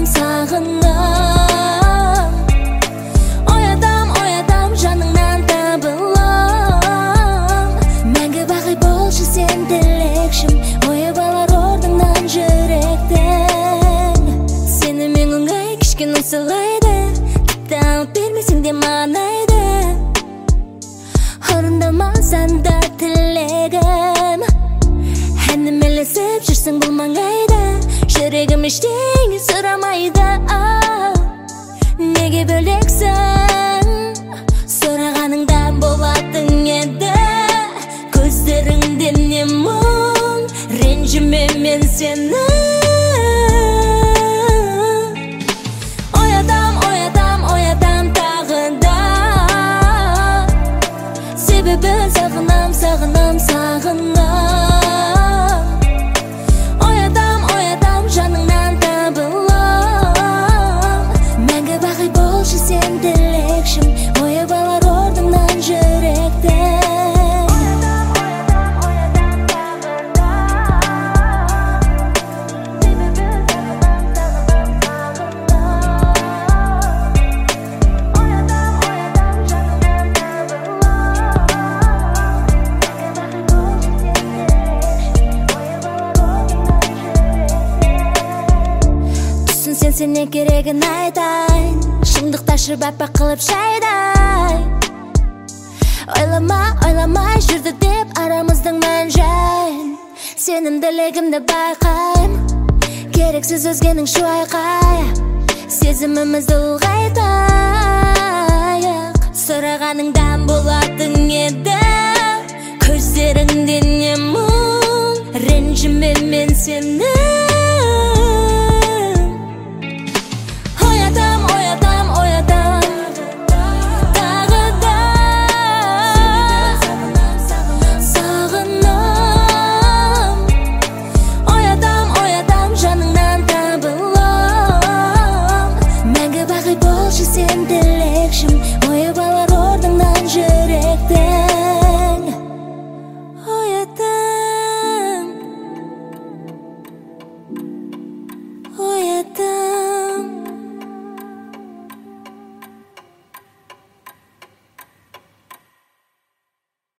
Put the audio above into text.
сағынам. Оятам жаныңнан табылам. Мәңгі бақи болшы сен тілекшім, ойып алар орныңнан жүректен. Сені мен оңай кішкене сылайды, тіпті алып бермесең де манайды. Орындалмасан да тілегім, әнім елесіп жүрсің бұл маңайда. Жүрегім ештеңе сұрамайды, неге бөлексің? Сұрағаныңда болатын еді, көздеріңден не мұң, ренжіме мен сені. Оятам тағы да, себебі сағынам. Оятам жаныңнан табылам. Мәңгі бақи болшы сен тілекшім, ойып алар орныңнан жүректен. Сен не керегін айтайын, шындықта шырбаппа қылып шайдай. Ойламай жүрді деп арамыздың мән жайын. Сенімділігімді байқайым, керексіз өзгенің шу айқай. Сезімімізді ұлғайтайық, сұрағаныңдан болатын еді, көздеріңден не мұң, ренжіме мен сені.